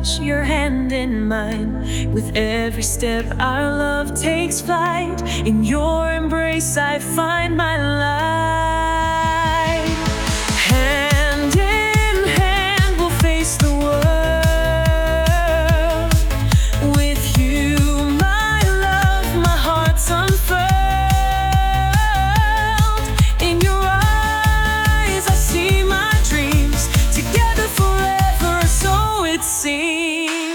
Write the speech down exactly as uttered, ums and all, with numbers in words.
touch, your hand in mine. With every step our love takes flight. In your embrace I find my life.